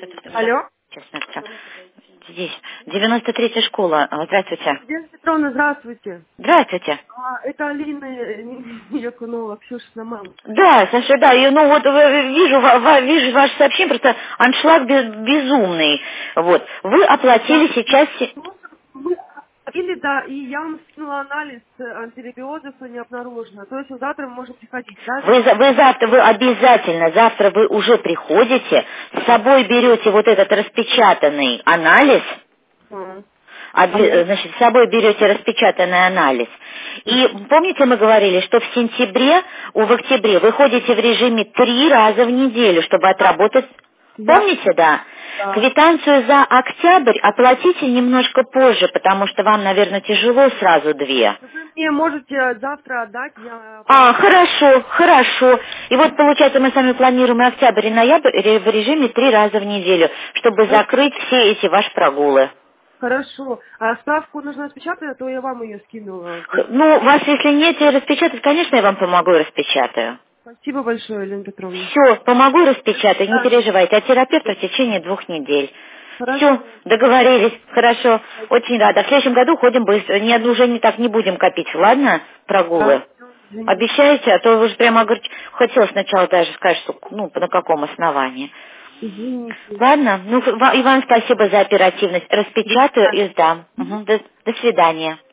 Алло. Честно, здесь 93-я школа. Здравствуйте. Елена Петровна, здравствуйте. Здравствуйте. Это Алина Якунова, Ксюшина мама. Да, Саша, да, и, ну вот вижу, вижу ваше сообщение, просто аншлаг безумный. Вот. Вы оплатили Да. сейчас... Мы или да, и я вам скинула анализ антирабиозов, но не обнаружено. То есть завтра мы можем приходить, да? Вы завтра, вы обязательно, завтра вы уже приходите, с собой берете вот этот распечатанный анализ, А. значит, с собой берете распечатанный анализ. И помните, мы говорили, что в сентябре, в октябре вы ходите в режиме 3 раза в неделю, чтобы отработать... Я... Помните, да? Да. Квитанцию за октябрь оплатите немножко позже, потому что вам, наверное, тяжело сразу 2. Вы мне можете завтра отдать, я... Хорошо, хорошо. И вот, получается, мы с вами планируем и октябрь, и ноябрь в режиме 3 раза в неделю, чтобы закрыть все эти ваши прогулы. Хорошо. А справку нужно распечатать, а то я вам ее скинула. Ну, вас, если нет, распечатать, конечно, я вам помогу и распечатаю. Спасибо большое, Елена Петровна. Все, помогу и распечатаю, не Да. переживайте. А терапевта в течение 2 недель. Все, Хорошо. договорились, хорошо, очень рада. В следующем году ходим быстро, уже не так не будем копить, ладно, прогулы? Да. Извините. Обещаете, а то вы же прямо хотела сначала даже сказать, что, на каком основании. Извините. Ладно, и вам спасибо за оперативность. До Распечатаю свидания. и сдам. До свидания.